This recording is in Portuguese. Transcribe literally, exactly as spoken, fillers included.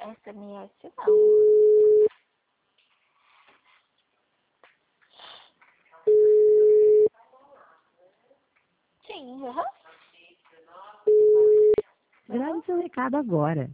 S M S não. Sim, aham. Grave seu recado agora.